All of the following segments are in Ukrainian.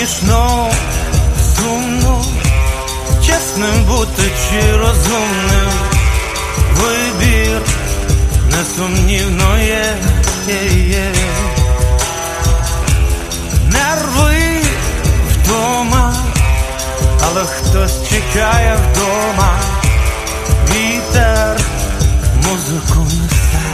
смішно, сумно, чесним бути чи розумним. Вибір несумнівно є. Нерви вдома, але хтось чекає вдома. Вітер музику несе.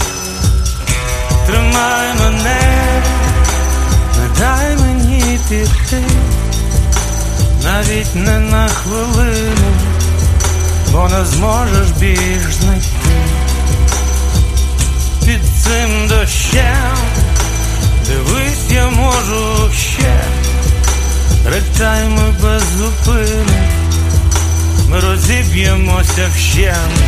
Тримай мене, не дай мені піти, навіть не на хвилину, бо не зможеш більш знайти. Під цим дощем, дивись, я можу ще. Ректай ми без зупину, ми розіб'ємося вщент.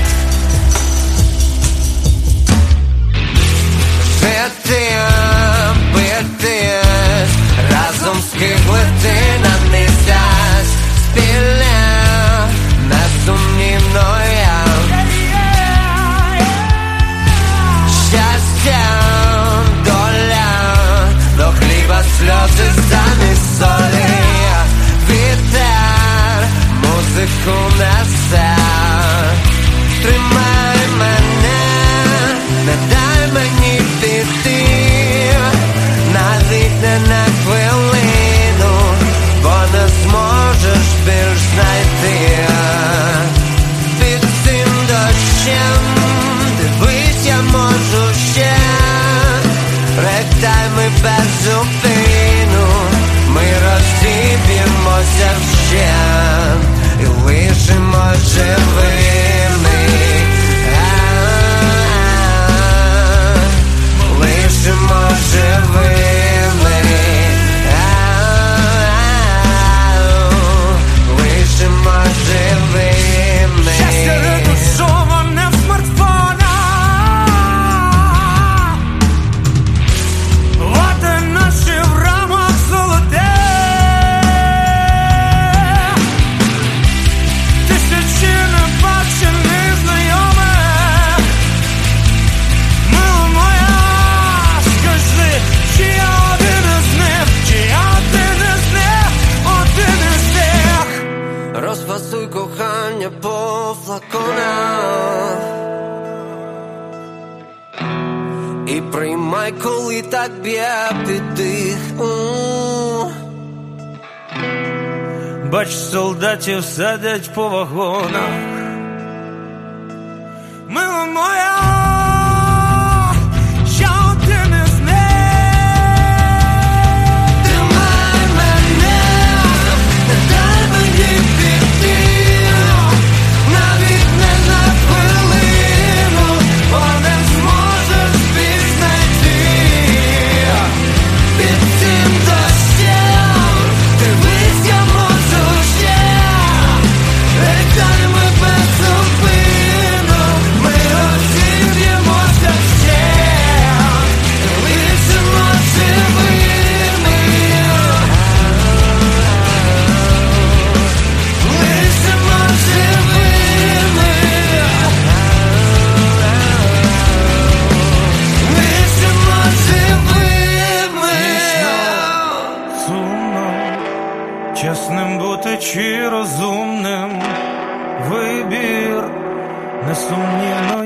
Жити, бити, разом скиглити на місяць. Спільне, несумнівно я. Щастя, доля, до хліба сльози замість солі. Вітер музику несе. Тримай мене, не дай мені піти, навіть не на хвилину, бо не зможеш більш знайти. Під цим дощем, дивись, я можу ще. Ректай ми без зупину, ми розіб'ємося вщент і лишимо живими. Лишимо живими. Лишимо живими. Щастя редушоване в смартфонах. Лати наші в рамах золоте. Тисячі небачених знайомих. Мила моя, скажи, чи я один із них, чи я один із них, один із них. Розфасуй кохання по флаконах і приймай, коли так б'є піддих. Бач, солдатів садять по вагонах. Мила моя, я один із них. Тримай мене, не дай мені піти, навіть не на хвилину, бо не зможеш більш знайти. Під цим дощем, дивись, я можу ще. Ректай ми без зупину, ми розіб'ємося вщент, лишимо живими. Лишимо живими. Лишимо живими. Сумно, чесним бути чи розумним. Вибір несумнівно